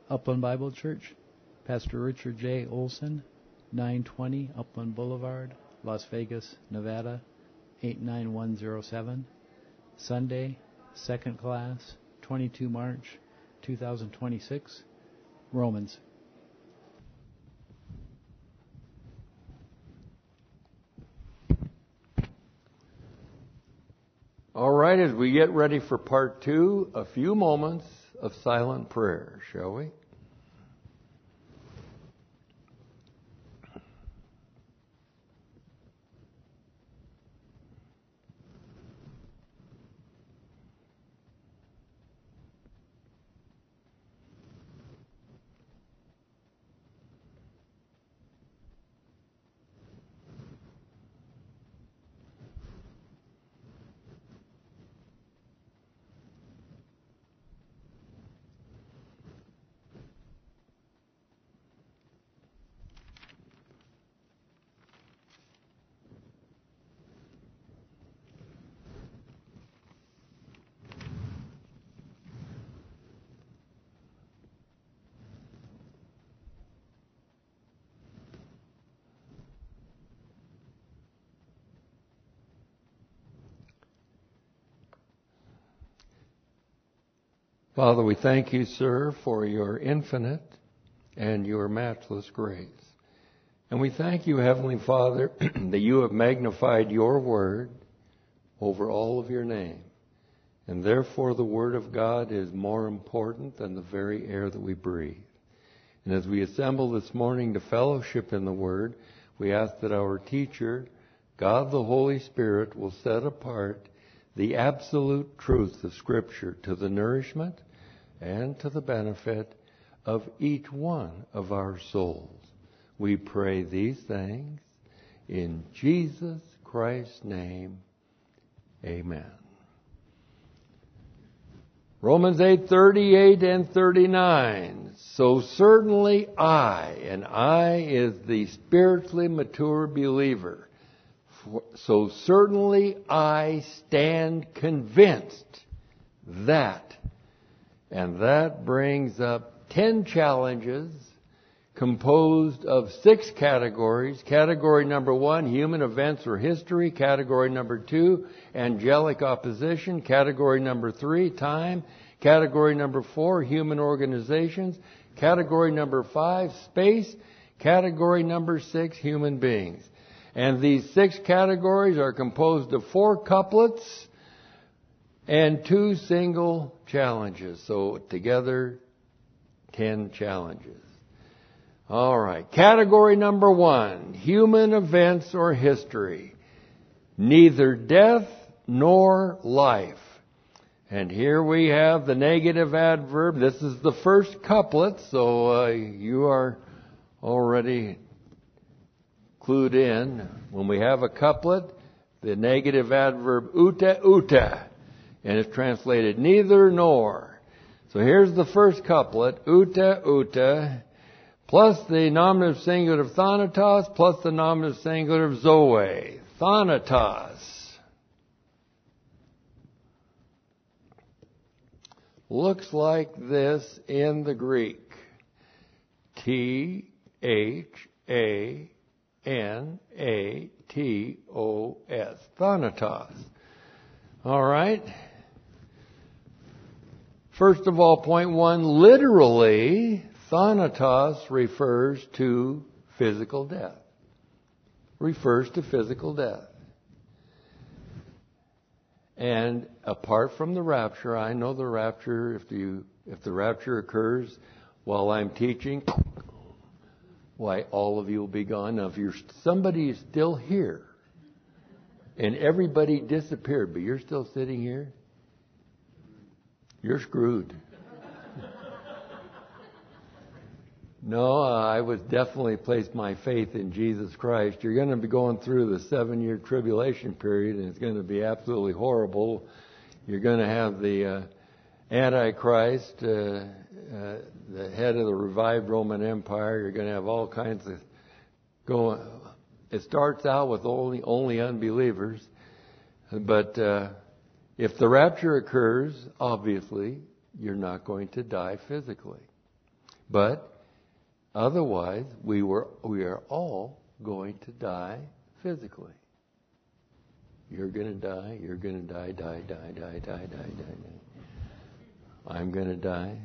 Upland Bible Church, Pastor Richard J. Olson, 920 Upland Boulevard, Las Vegas, Nevada, 89107. Sunday, second class, 22 March 2026. Romans. All right, as we get ready for part 2, a few moments of silent prayer, shall we? Father, we thank you, sir, for your infinite and your matchless grace. And we thank you, Heavenly Father, that you have magnified your word over all of your name. And therefore the word of God is more important than the very air that we breathe. And as we assemble this morning to fellowship in the word, we ask that our teacher, God the Holy Spirit, will set apart the absolute truth of Scripture to the nourishment and to the benefit of each one of our souls. We pray these things in Jesus Christ's name. Amen. Romans 8:38 and 39. So certainly and I is the spiritually mature believer. So certainly I stand convinced that, and that brings up 10 challenges composed of 6 categories. Category number 1, human events or history. Category number 2, angelic opposition. Category number 3, time. Category number 4, human organizations. Category number 5, space. Category number 6, human beings. And these 6 categories are composed of 4 couplets and 2 single challenges. So together, 10 challenges. All right. Category number 1, human events or history. Neither death nor life. And here we have the negative adverb. This is the first couplet, so you are already clued in. When we have a couplet, the negative adverb uta, and it's translated neither nor. So here's the first couplet, uta, plus the nominative singular thanatos, plus the nominative singular zoe. Thanatos. Looks like this in the Greek. Thanatos. Thanatos. All right. First of all, point 1, literally, thanatos refers to physical death. Refers to physical death. And apart from the rapture, I know the rapture, if the rapture occurs while I'm teaching, why, all of you will be gone. Now, if somebody is still here and everybody disappeared, but you're still sitting here, you're screwed. No, I would definitely place my faith in Jesus Christ. You're going to be going through the 7-year tribulation period, and it's going to be absolutely horrible. You're going to have the Antichrist, the head of the revived Roman Empire. You're going to have all kinds of going. It starts out with only unbelievers, but if the rapture occurs, obviously you're not going to die physically. But otherwise, we are all going to die physically. You're going to die. You're going to die. I'm going to die.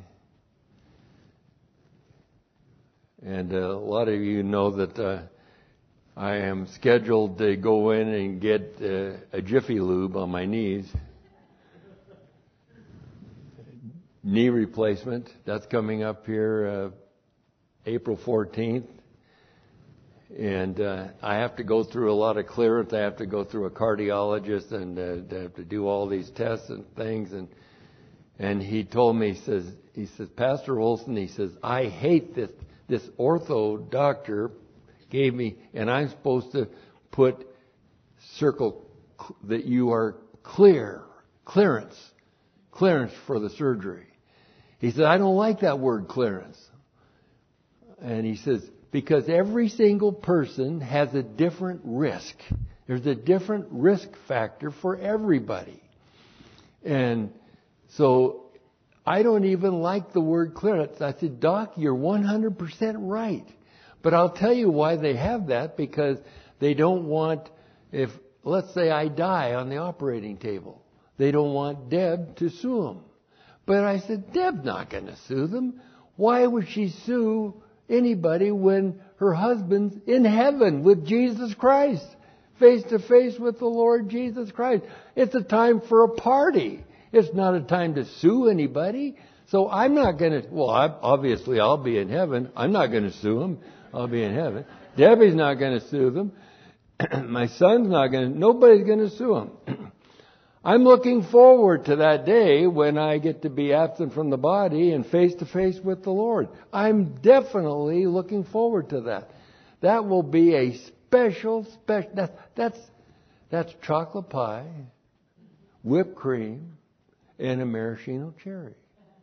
And a lot of you know that I am scheduled to go in and get a Jiffy Lube on my knees. Knee replacement. That's coming up here April 14th. And I have to go through a lot of clearance. I have to go through a cardiologist and have to do all these tests and things. And he told me, he says, Pastor Olson, he says, I hate this. This ortho doctor gave me, and I'm supposed to put circle that you are clearance for the surgery. He said, I don't like that word clearance. And he says, because every single person has a different risk. There's a different risk factor for everybody. And so I don't even like the word clearance. I said, Doc, you're 100% right. But I'll tell you why they have that, because they don't want, if, let's say I die on the operating table, they don't want Deb to sue them. But I said, Deb's not going to sue them. Why would she sue anybody when her husband's in heaven with Jesus Christ, face to face with the Lord Jesus Christ? It's a time for a party. It's not a time to sue anybody. So I'm not going to, obviously I'll be in heaven. I'm not going to sue them. I'll be in heaven. Debbie's not going to sue them. My son's not going to, nobody's going to sue them. I'm looking forward to that day when I get to be absent from the body and face to face with the Lord. I'm definitely looking forward to that. That will be a special, that's chocolate pie, whipped cream, and a maraschino cherry.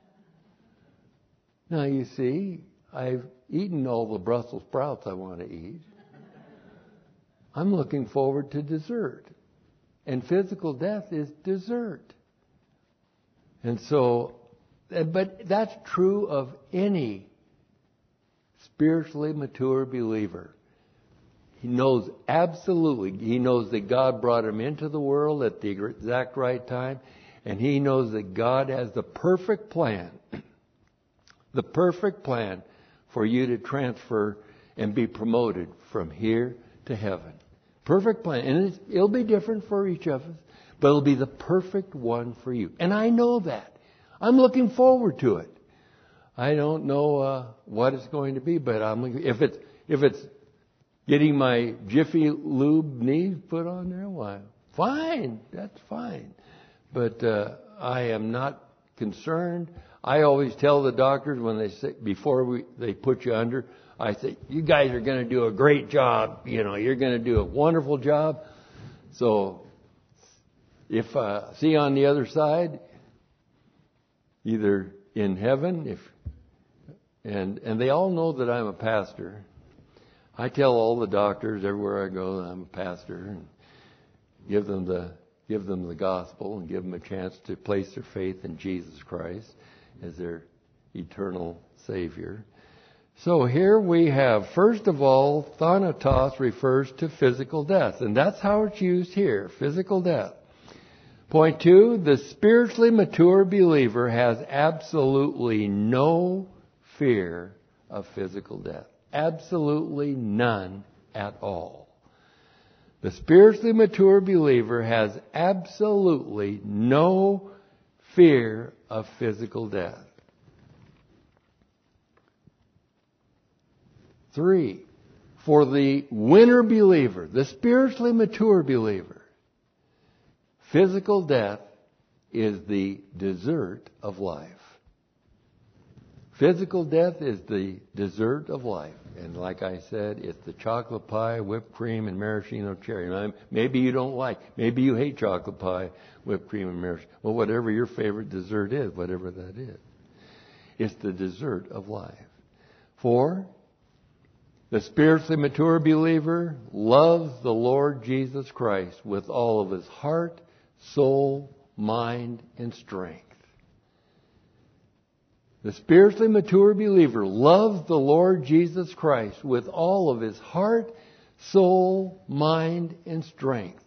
Now you see, I've eaten all the Brussels sprouts I want to eat. I'm looking forward to dessert. And physical death is dessert. And so, but that's true of any spiritually mature believer. He knows absolutely, he knows that God brought him into the world at the exact right time. And he knows that God has the perfect plan for you to transfer and be promoted from here to heaven. Perfect plan. And it'll be different for each of us, but it'll be the perfect one for you. And I know that. I'm looking forward to it. I don't know what it's going to be, but if it's getting my Jiffy Lube knees put on there, why? Fine. That's fine. But I am not concerned. I always tell the doctors when they say, before they put you under, I say, you guys are going to do a great job. You know, you're going to do a wonderful job. So if see on the other side, either in heaven, and they all know that I'm a pastor. I tell all the doctors everywhere I go that I'm a pastor, and give them the gospel and give them a chance to place their faith in Jesus Christ as their eternal Savior. So here we have, first of all, thanatos refers to physical death. And that's how it's used here, physical death. Point 2, the spiritually mature believer has absolutely no fear of physical death. Absolutely none at all. The spiritually mature believer has absolutely no fear of physical death. 3, for the winner believer, the spiritually mature believer, physical death is the dessert of life. Physical death is the dessert of life. And like I said, it's the chocolate pie, whipped cream, and maraschino cherry. Now, maybe you don't like, maybe you hate chocolate pie, whipped cream, and maraschino. Well, whatever your favorite dessert is, whatever that is. It's the dessert of life. 4, the spiritually mature believer loves the Lord Jesus Christ with all of his heart, soul, mind, and strength. The spiritually mature believer loves the Lord Jesus Christ with all of his heart, soul, mind, and strength.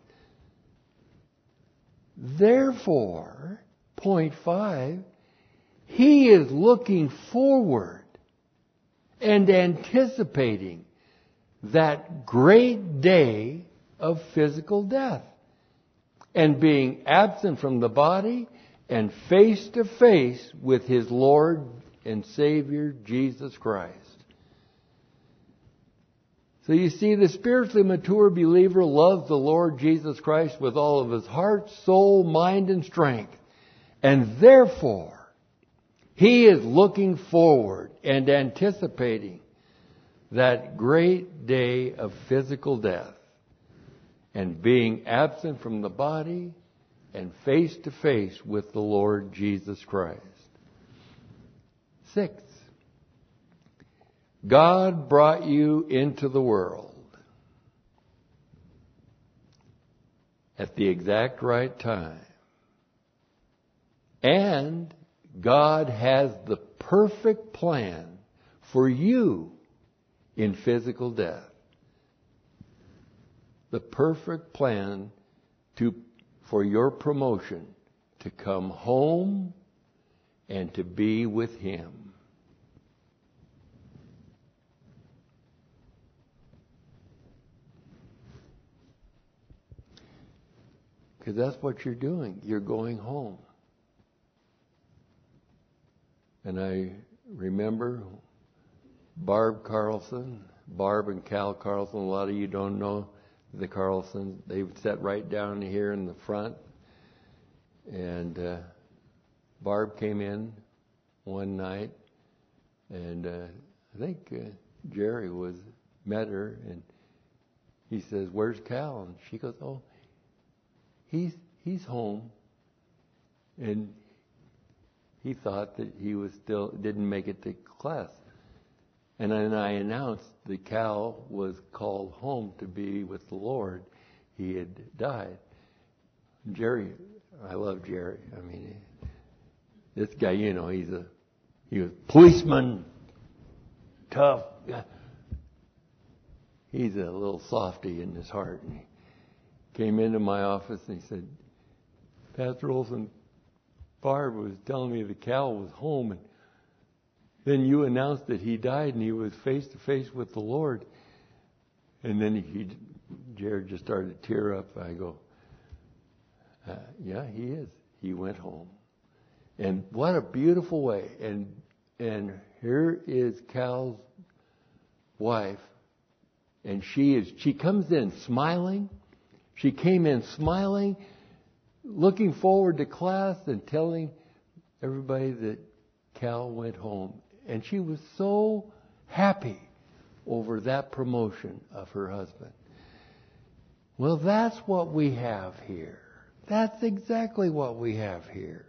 Therefore, point 5, he is looking forward and anticipating that great day of physical death and being absent from the body and face to face with his Lord and Savior Jesus Christ. So you see, the spiritually mature believer loves the Lord Jesus Christ with all of his heart, soul, mind, and strength. And therefore, he is looking forward and anticipating that great day of physical death and being absent from the body and face to face with the Lord Jesus Christ. 6. God brought you into the world at the exact right time. And God has the perfect plan for you in physical death. The perfect plan for your promotion to come home and to be with Him. Because that's what you're doing. You're going home. And I remember Barb and Cal Carlson. A lot of you don't know the Carlsons. They sat right down here in the front. And Barb came in one night, and I think Jerry met her, and he says, "Where's Cal?" And she goes, "Oh, he's home." And he thought that he didn't make it to class. And then I announced that Cal was called home to be with the Lord. He had died. Jerry, I love Jerry. I mean, this guy, he was a policeman, tough guy. He's a little softy in his heart. And he came into my office and he said, "Pastor Olson, Barb was telling me that Cal was home, and then you announced that he died and he was face to face with the Lord." And then Jared just started to tear up. I go, "Yeah, he is. He went home." And what a beautiful way. And here is Cal's wife, and she comes in smiling. She came in smiling, looking forward to class and telling everybody that Cal went home. And she was so happy over that promotion of her husband. Well, that's what we have here. That's exactly what we have here.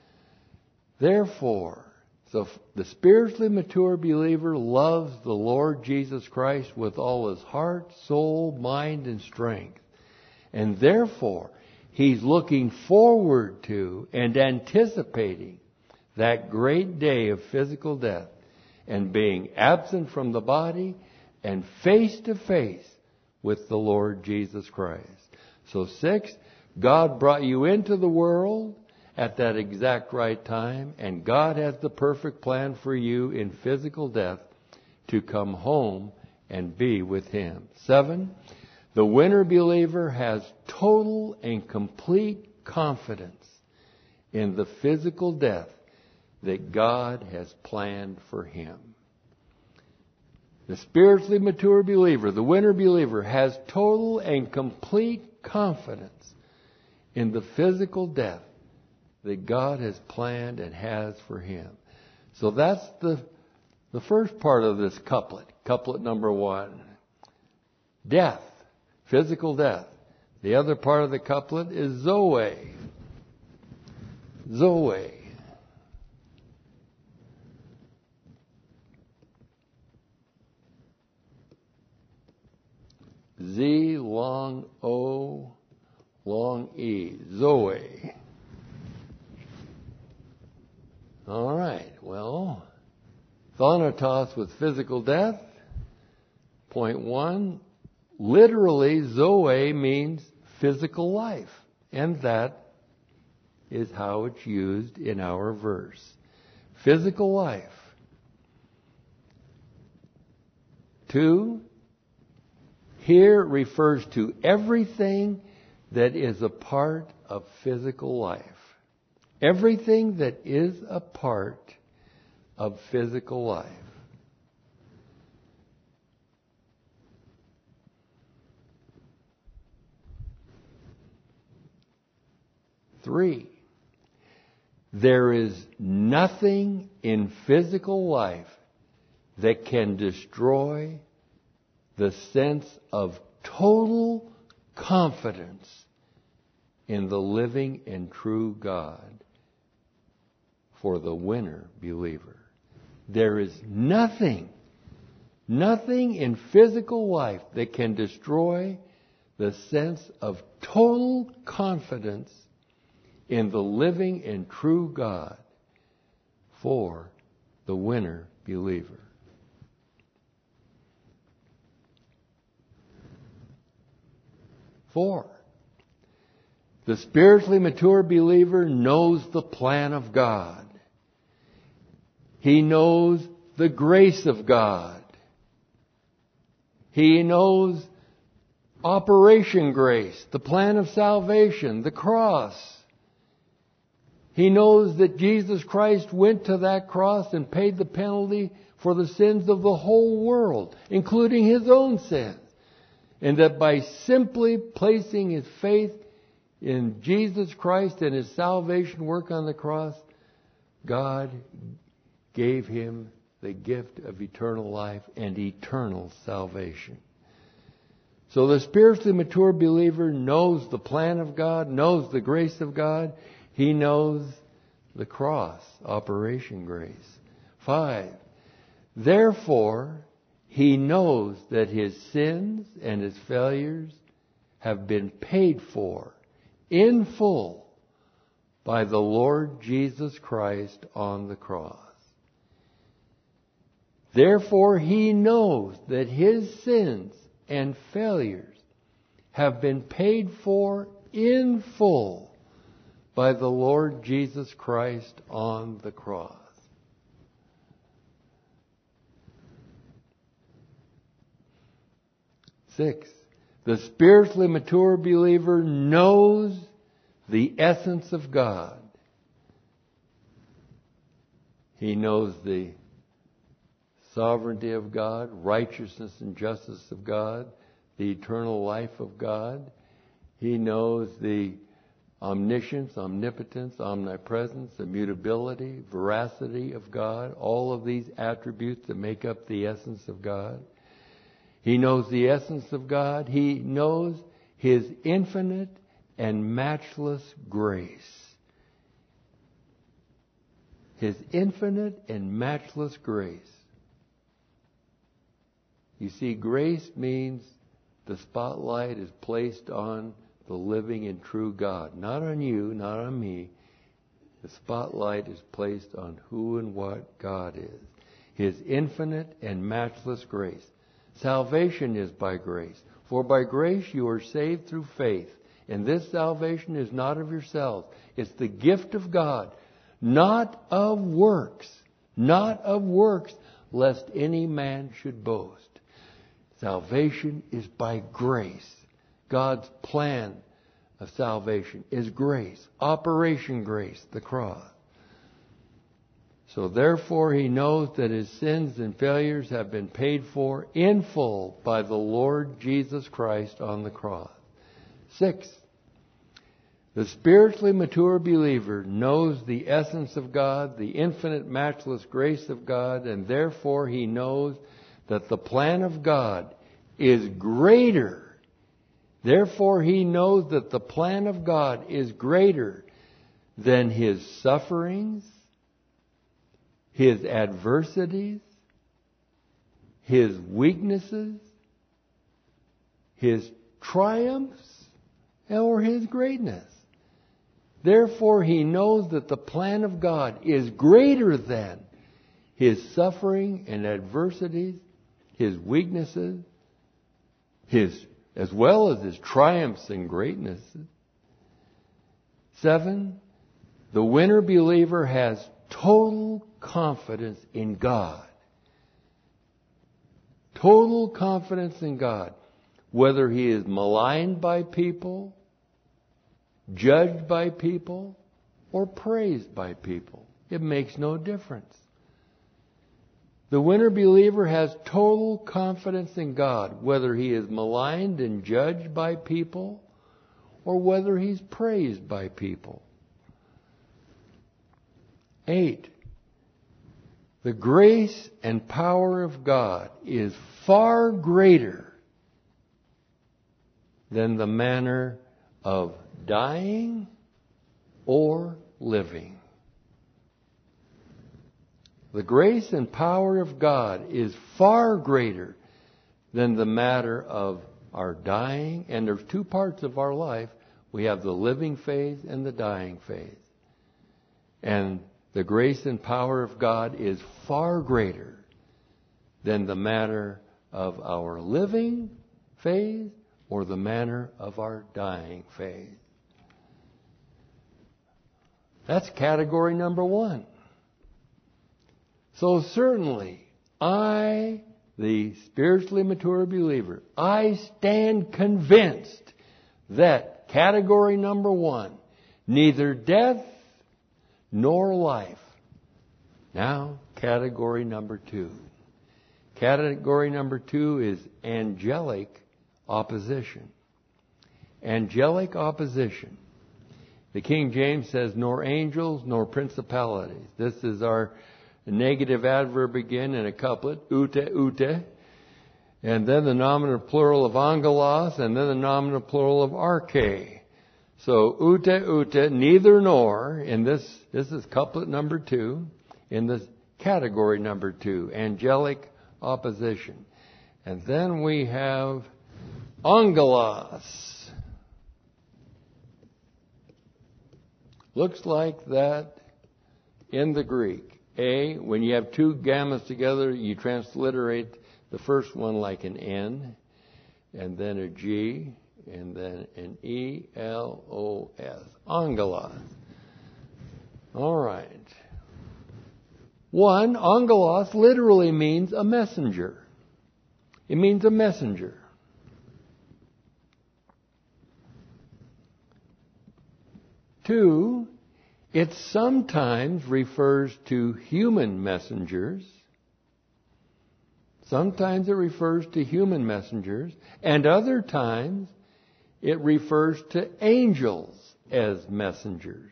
Therefore, so the spiritually mature believer loves the Lord Jesus Christ with all his heart, soul, mind, and strength. And therefore, he's looking forward to and anticipating that great day of physical death and being absent from the body and face to face with the Lord Jesus Christ. So 6, God brought you into the world at that exact right time, and God has the perfect plan for you in physical death to come home and be with Him. 7, the winner believer has total and complete confidence in the physical death that God has planned for him. The spiritually mature believer, the winner believer, has total and complete confidence in the physical death that God has planned and has for him. So that's the first part of this couplet. Couplet number 1. Death, physical death. The other part of the couplet is Zoe. Zoe. Z long O long E. Zoe. All right. Well, Thanatos with physical death. Point 1, literally Zoe means physical life. And that is how it's used in our verse. Physical life. 2, here refers to everything that is a part of physical life. Everything that is a part of physical life. 3, there is nothing in physical life that can destroy the sense of total confidence in the living and true God for the winner believer. There is nothing in physical life that can destroy the sense of total confidence in the living and true God for the winner believer. Four, the spiritually mature believer knows the plan of God. He knows the grace of God. He knows Operation Grace, the plan of salvation, the cross. He knows that Jesus Christ went to that cross and paid the penalty for the sins of the whole world, including his own sins. And that by simply placing his faith in Jesus Christ and his salvation work on the cross, God gave him the gift of eternal life and eternal salvation. So the spiritually mature believer knows the plan of God, knows the grace of God. He knows the cross, Operation Grace. 5, therefore, he knows that his sins and his failures have been paid for in full by the Lord Jesus Christ on the cross. Therefore, he knows that his sins and failures have been paid for in full by the Lord Jesus Christ on the cross. 6, the spiritually mature believer knows the essence of God. He knows the sovereignty of God, righteousness and justice of God, the eternal life of God. He knows the omniscience, omnipotence, omnipresence, immutability, veracity of God, all of these attributes that make up the essence of God. He knows the essence of God. He knows his infinite and matchless grace. His infinite and matchless grace. You see, grace means the spotlight is placed on the living and true God. Not on you, not on me. The spotlight is placed on who and what God is. His infinite and matchless grace. Salvation is by grace. For by grace you are saved through faith. And this salvation is not of yourselves. It's the gift of God. Not of works. Not of works, lest any man should boast. Salvation is by grace. God's plan of salvation is grace. Operation Grace, the cross. So therefore he knows that his sins and failures have been paid for in full by the Lord Jesus Christ on the cross. 6, the spiritually mature believer knows the essence of God, the infinite matchless grace of God, and therefore he knows that the plan of God is greater. Therefore he knows that the plan of God is greater than his sufferings, his adversities, his weaknesses, his triumphs, or his greatness. Therefore, he knows that the plan of God is greater than His suffering and adversities, His weaknesses, as well as His triumphs and greatnesses. 7, the winner believer has total confidence in God. Total confidence in God. Whether he is maligned by people, judged by people, or praised by people. It makes no difference. The winner believer has total confidence in God, whether he is maligned and judged by people, or whether he's praised by people. 8. The grace and power of God is far greater than the manner of dying or living. The grace and power of God is far greater than the matter of our dying. And there's two parts of our life. We have the living phase and the dying phase. And the grace and power of God is far greater than the matter of our living phase or the manner of our dying phase. That's category number 1. So certainly, I, the spiritually mature believer, I stand convinced that category number 1, neither death nor life. Now, category number 2. Category number 2 is angelic opposition. Angelic opposition. The King James says, nor angels, nor principalities. This is our negative adverb again in a couplet, ute, ute. And then the nominative plural of angelos, and then the nominative plural of arche. So, ute, ute, neither nor, in this is couplet number 2, in this category number 2, angelic opposition. And then we have angelos. Looks like that in the Greek. When you have two gammas together, you transliterate the first one like an N, and then a G, and then an E-L-O-S. Angelos. All right. 1, angelos literally means a messenger. It means a messenger. 2, it sometimes refers to human messengers. Sometimes it refers to human messengers, and other times it refers to angels as messengers.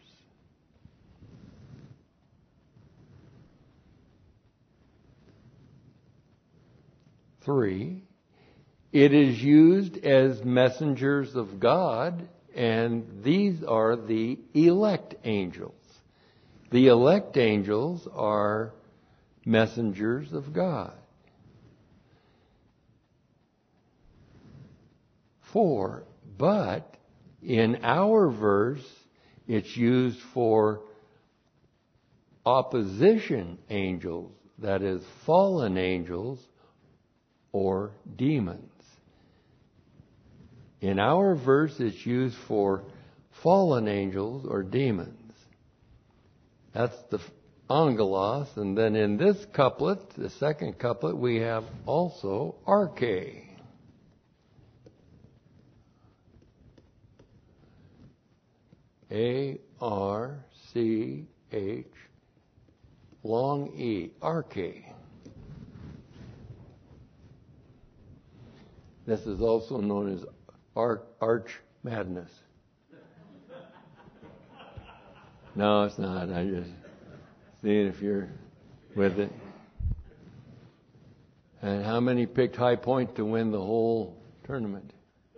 3, it is used as messengers of God, and these are the elect angels. The elect angels are messengers of God. 4, but in our verse, it's used for opposition angels, that is, fallen angels or demons. In our verse, it's used for fallen angels or demons. That's the angelos. And then in this couplet, the second couplet, we have also arche. A-R-C-H, long E, arche. This is also known as Arch Madness. No, it's not. I just seeing if you're with it. And how many picked High Point to win the whole tournament?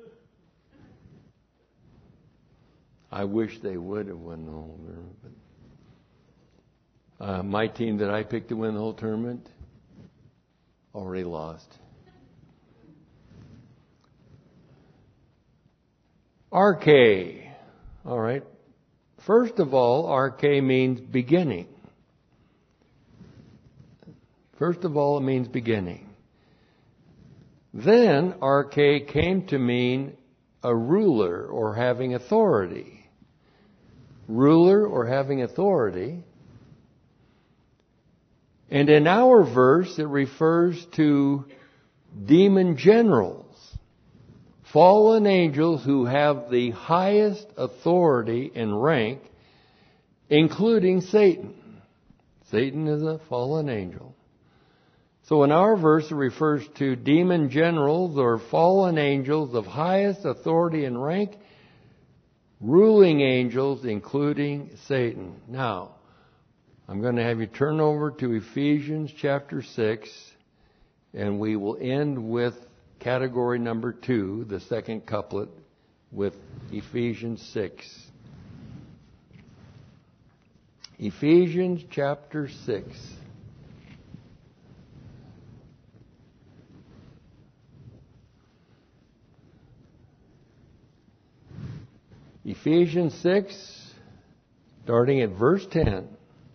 I wish they would have won the whole tournament. But my team that I picked to win the whole tournament already lost. Arche. All right. First of all, arche means beginning. First of all, it means beginning. Then, arche came to mean a ruler or having authority. Ruler or having authority. And in our verse, it refers to demon generals. Fallen angels who have the highest authority and rank, including Satan. Satan is a fallen angel. So in our verse, it refers to demon generals or fallen angels of highest authority and rank, ruling angels, including Satan. Now, I'm going to have you turn over to Ephesians chapter 6, and we will end with category number 2, the second couplet, with Ephesians 6. Ephesians chapter 6. Ephesians 6, starting at verse 10.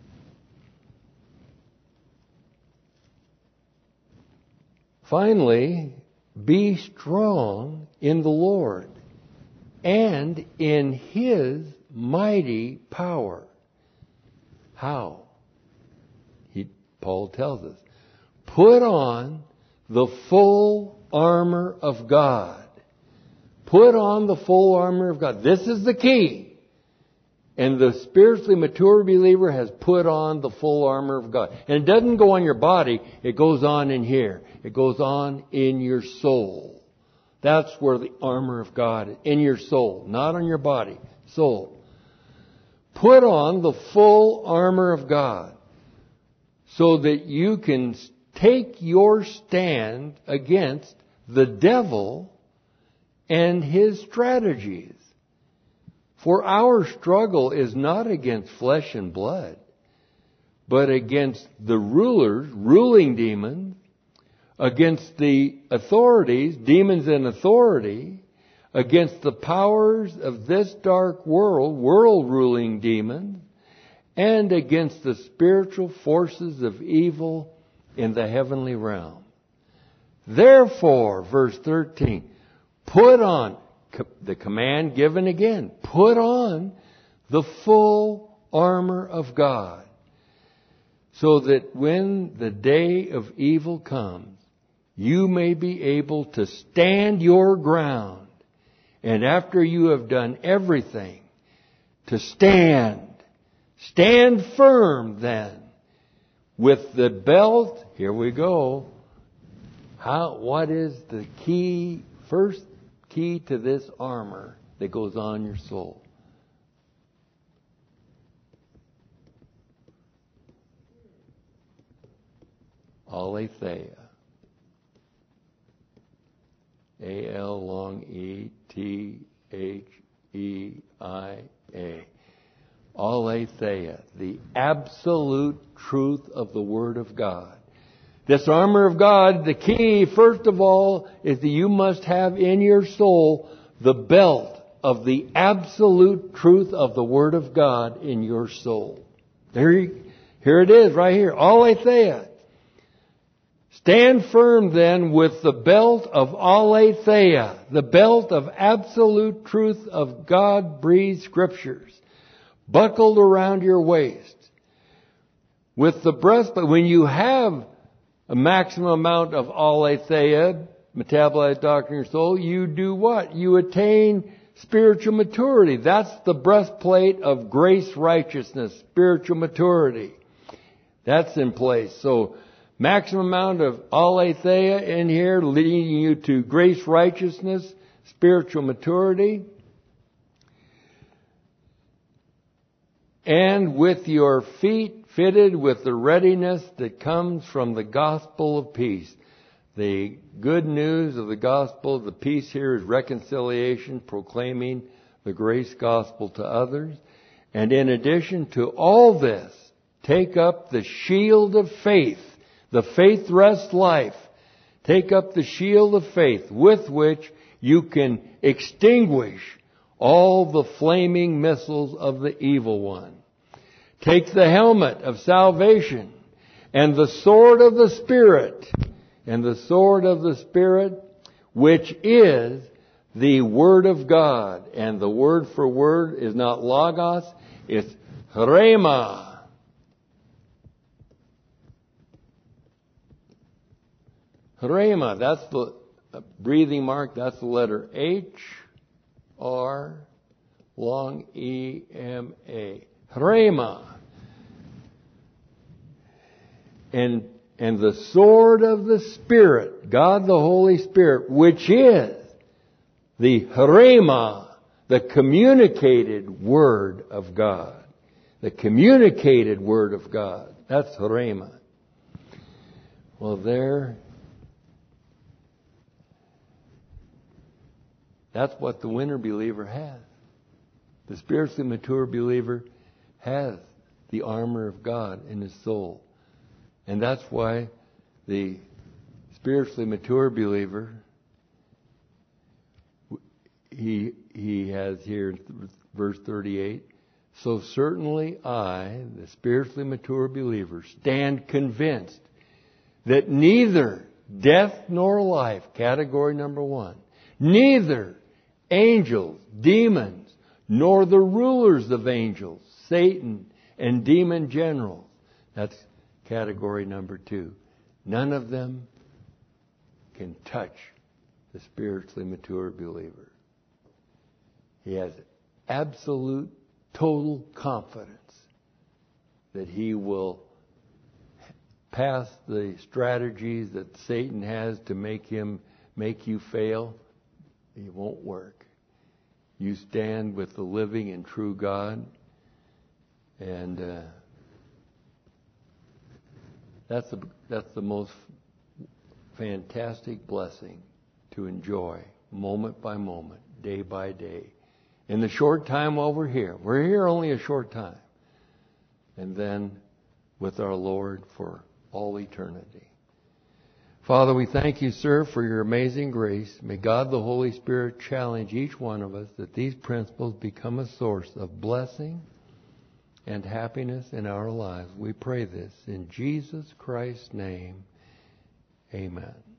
Finally, be strong in the Lord and in His mighty power. How? Paul tells us, put on the full armor of God. Put on the full armor of God. This is the key. And the spiritually mature believer has put on the full armor of God. And it doesn't go on your body, it goes on in here. It goes on in your soul. That's where the armor of God is. In your soul. Not on your body. Soul. Put on the full armor of God so that you can take your stand against the devil and his strategies. For our struggle is not against flesh and blood, but against the rulers, ruling demons, against the authorities, demons in authority, against the powers of this dark world, world-ruling demons, and against the spiritual forces of evil in the heavenly realm. Therefore, verse 13, put on, the command given again, put on the full armor of God, so that when the day of evil comes, you may be able to stand your ground. And after you have done everything, to stand. Stand firm then, with the belt. Here we go. What is the key, first key to this armor that goes on your soul? Aletheia. A-L long E-T-H-E-I-A. Aletheia. The absolute truth of the Word of God. This armor of God, the key, first of all, is that you must have in your soul the belt of the absolute truth of the Word of God in your soul. Here it is, right here. Aletheia. Stand firm then with the belt of Aletheia, the belt of absolute truth of God-breathed Scriptures, buckled around your waist. With the breastplate, when you have a maximum amount of Aletheia, metabolized doctrine in your soul, you do what? You attain spiritual maturity. That's the breastplate of grace righteousness, spiritual maturity. That's in place. So, maximum amount of Aletheia in here, leading you to grace righteousness, spiritual maturity. And with your feet fitted with the readiness that comes from the gospel of peace. The good news of the gospel, the peace here is reconciliation, proclaiming the grace gospel to others. And in addition to all this, take up the shield of faith, the faith rest life. Take up the shield of faith with which you can extinguish all the flaming missiles of the evil one. Take the helmet of salvation And the sword of the Spirit, and the sword of the Spirit, which is the Word of God. And the word for word is not logos, it's rhema. Rhema, that's the breathing mark, that's the letter H, R, long E-M-A. Rhema. And the sword of the Spirit, God the Holy Spirit, which is the rhema, the communicated Word of God. The communicated Word of God. That's rhema. Well, that's what the winner believer has. The spiritually mature believer has the armor of God in his soul. And that's why the spiritually mature believer, he has here in verse 38, so certainly I, the spiritually mature believer, stand convinced that neither death nor life, category number 1, neither angels, demons, nor the rulers of angels, Satan and demon generals, that's category number 2, none of them can touch the spiritually mature believer. He has absolute, total confidence that he will pass the strategies that Satan has to make you fail. It won't work. You stand with the living and true God, and that's the most fantastic blessing to enjoy moment by moment, day by day. In the short time while we're here only a short time, and then with our Lord for all eternity. Father, we thank you, sir, for your amazing grace. May God the Holy Spirit challenge each one of us that these principles become a source of blessing and happiness in our lives. We pray this in Jesus Christ's name. Amen.